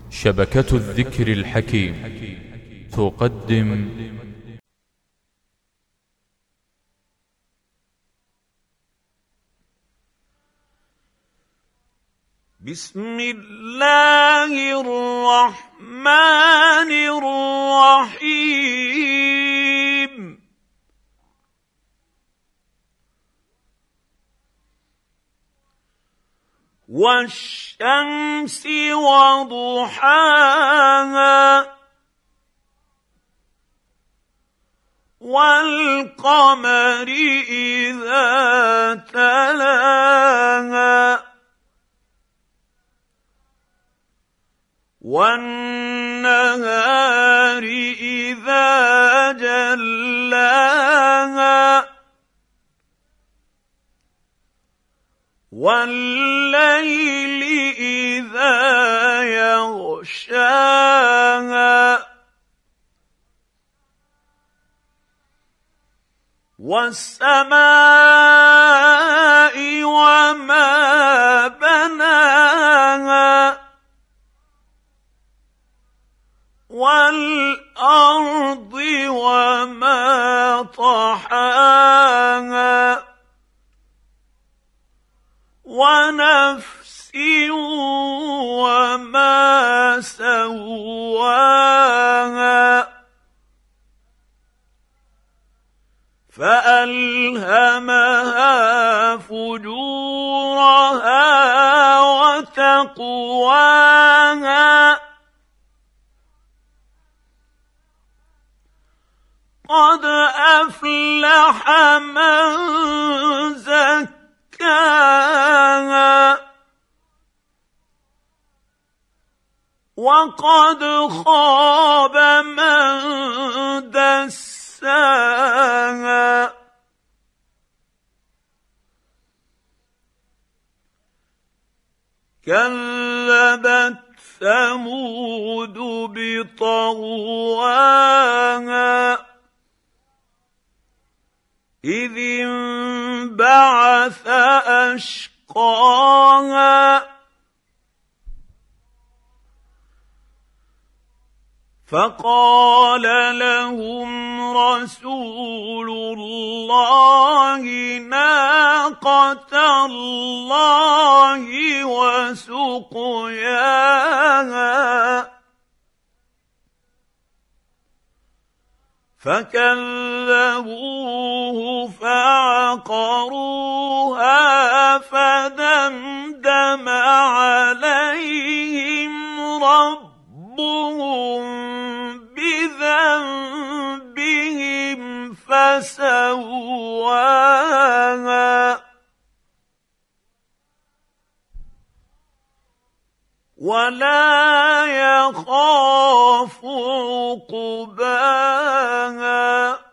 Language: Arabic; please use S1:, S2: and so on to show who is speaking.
S1: شبكة الذكر الحكيم تقدم
S2: بسم الله الرحمن الرحيم والشمس وضحاها والقمر إذا تلاها والنهار إذا جلاها والليل إذا يغشاها والسماء وما بناها والأرض وما طحاها ونفس وما سواها فألهمها فجورها وتقواها قد أفلح من زكاها وقد خاب من دساها كذبت ثمود بطغواها إذ انبعث أشقاها فقال لهم رسول الله ناقة الله وسقياها فكذبوه فعقروها فدمدم عليهم ربهم بذنبهم فسواها ولا يخاف عقباها